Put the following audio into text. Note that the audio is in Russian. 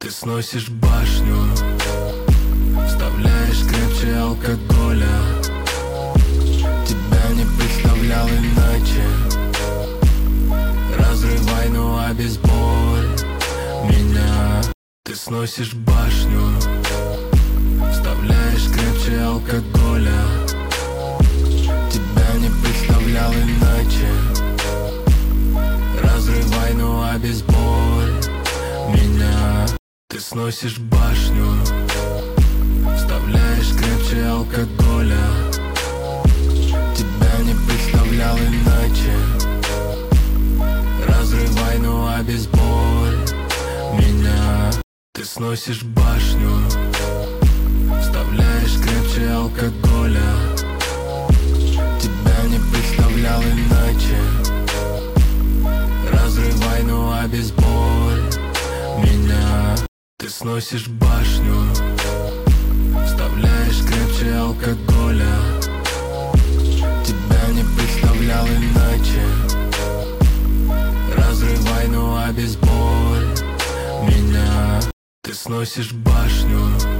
Ты сносишь башню, вставляешь крепче алкоголя. Тебя не представлял иначе. Разрывай, ну обезболь меня. Ты сносишь башню, вставляешь крепче алкоголя. Тебя не представлял иначе. Разрывай, ну обезболь меня. Ты сносишь башню, вставляешь крепче алкоголя. Тебя не представлял иначе. Разрывай, ну обезболь меня. Ты сносишь башню, вставляешь крепче алкоголя. Тебя не представлял иначе. Разрывай, ну обезболь меня. Ты сносишь башню, вставляешь крепче алкоголя. Тебя не представлял иначе. Разрывай, ну обезболь меня. Ты сносишь башню.